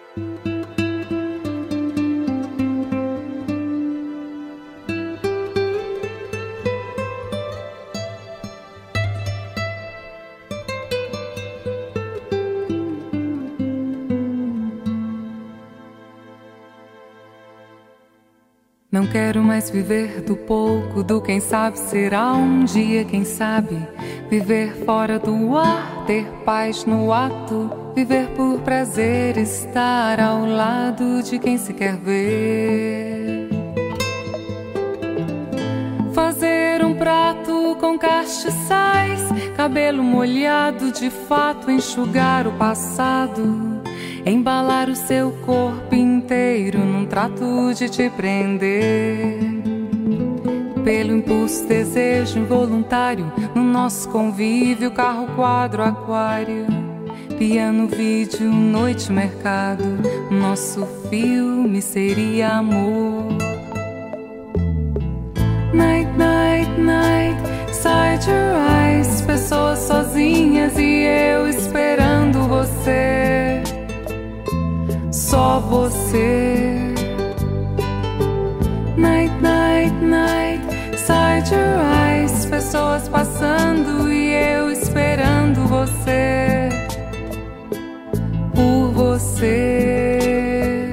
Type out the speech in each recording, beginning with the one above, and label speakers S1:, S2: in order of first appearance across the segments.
S1: Não quero mais viver do pouco, do quem sabe será um dia, quem sabe. Viver fora do ar, ter paz no ato. Viver por prazer, estar ao lado de quem se quer ver. Fazer um prato com castiçais, cabelo molhado de fato, enxugar o passado. Embalar o seu corpo inteiro num trato de te prender. Pelo impulso, desejo involuntário, no nosso convívio, carro, quadro, aquário. Piano, vídeo, noite, mercado. Nosso filme seria amor. Night, night, night, side your eyes. Pessoas sozinhas e eu esperando você. Só você. Night, night, night, side your eyes. Pessoas passando e eu esperando você. Por você.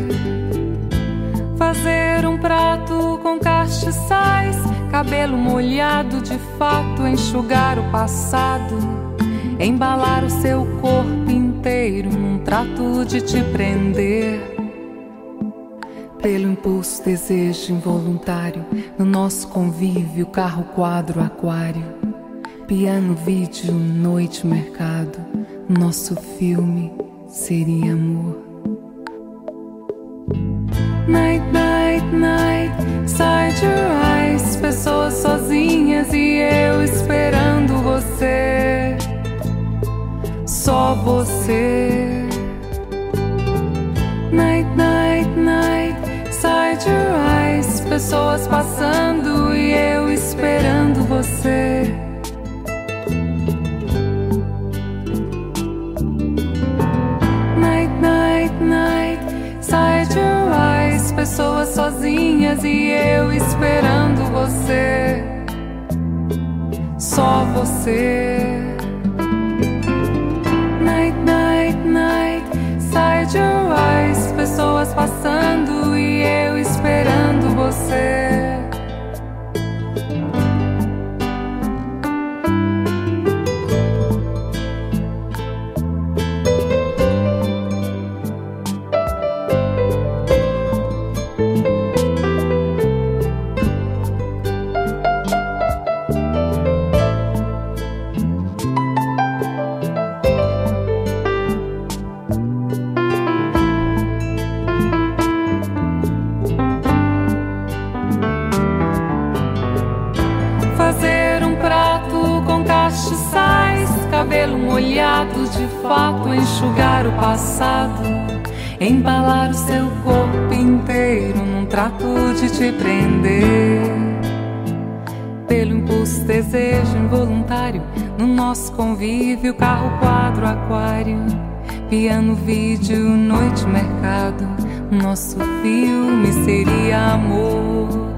S1: Fazer um prato com castiçais, cabelo molhado de fato, enxugar o passado. Embalar o seu corpo inteiro num trato de te prender. Pelo impulso, desejo involuntário, no nosso convívio, carro, quadro, aquário. Piano, vídeo, noite, mercado. Nosso filme seria amor. Night, night, night, side your eyes. Pessoas sozinhas e eu esperando você. Só você. Night, night, night, side your eyes. Pessoas passando e eu esperando você. Night, night, night, side your eyes. Pessoas sozinhas e eu esperando você. Só você. Night, night, night, side your eyes. Pessoas passando e eu esperando você. Cabelo molhado de fato, enxugar o passado. Embalar o seu corpo inteiro num trato de te prender. Pelo impulso, desejo involuntário, no nosso convívio, carro, quadro, aquário. Piano, vídeo, noite, mercado. Nosso filme seria amor.